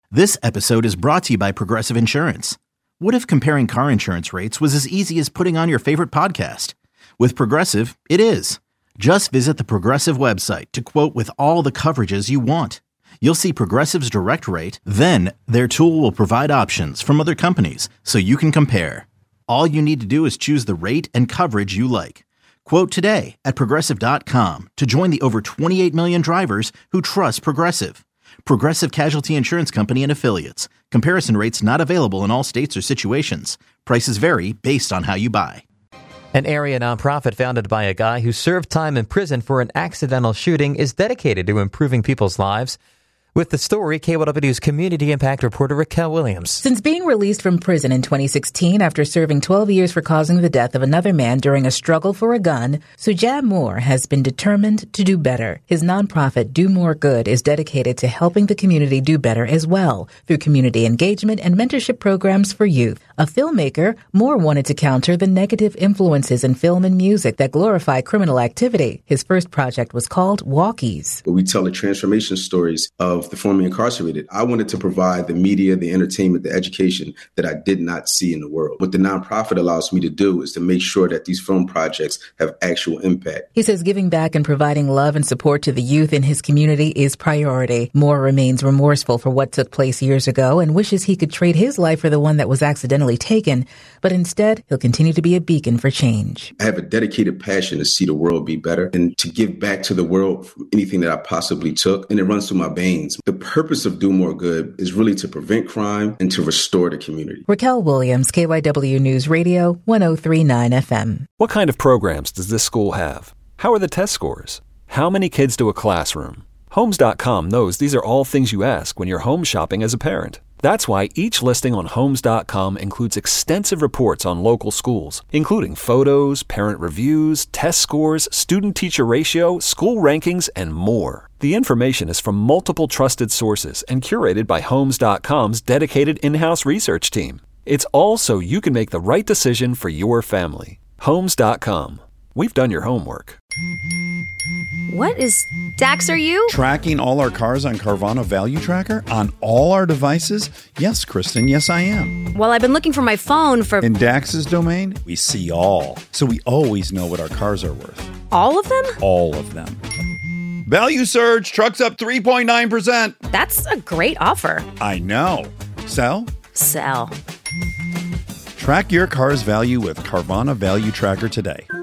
This episode is brought to you by Progressive Insurance. What if comparing car insurance rates was as easy as putting on your favorite podcast? With Progressive, it is. Just visit the Progressive website to quote with all the coverages you want. You'll see Progressive's direct rate, then their tool will provide options from other companies so you can compare. All you need to do is choose the rate and coverage you like. Quote today at Progressive.com to join the over 28 million drivers who trust Progressive. Progressive Casualty Insurance Company and Affiliates. Comparison rates not available in all states or situations. Prices vary based on how you buy. An area nonprofit founded by a guy who served time in prison for an accidental shooting is dedicated to improving people's lives. With the story, KYW's community impact reporter Raquel Williams. Since being released from prison in 2016 after serving 12 years for causing the death of another man during a struggle for a gun, Sujab Moore has been determined to do better. His nonprofit, Do More Good, is dedicated to helping the community do better as well through community engagement and mentorship programs for youth. A filmmaker, Moore wanted to counter the negative influences in film and music that glorify criminal activity. His first project was called Walkies. We tell the transformation stories of the formerly incarcerated. I wanted to provide the media, the entertainment, the education that I did not see in the world. What the nonprofit allows me to do is to make sure that these film projects have actual impact. He says giving back and providing love and support to the youth in his community is priority. Moore remains remorseful for what took place years ago and wishes he could trade his life for the one that was accidentally taken, but instead he'll continue to be a beacon for change. I have a dedicated passion to see the world be better and to give back to the world for anything that I possibly took, and it runs through my veins. The purpose of Do More Good is really to prevent crime and to restore the community. Raquel Williams, KYW News Radio, 103.9 FM. What kind of programs does this school have? How are the test scores? How many kids to a classroom? Homes.com knows these are all things you ask when you're home shopping as a parent. That's why each listing on Homes.com includes extensive reports on local schools, including photos, parent reviews, test scores, student-teacher ratio, school rankings, and more. The information is from multiple trusted sources and curated by Homes.com's dedicated in-house research team. It's all so you can make the right decision for your family. Homes.com. We've done your homework. What is Dax, are you? Tracking all our cars on Carvana Value Tracker on all our devices? Yes, Kristen, yes I am. Well, I've been looking for my phone for... In Dax's domain, we see all. So we always know what our cars are worth. All of them? All of them. Value surge, trucks up 3.9%. That's a great offer. I know. Sell? Sell. Track your car's value with Carvana Value Tracker today.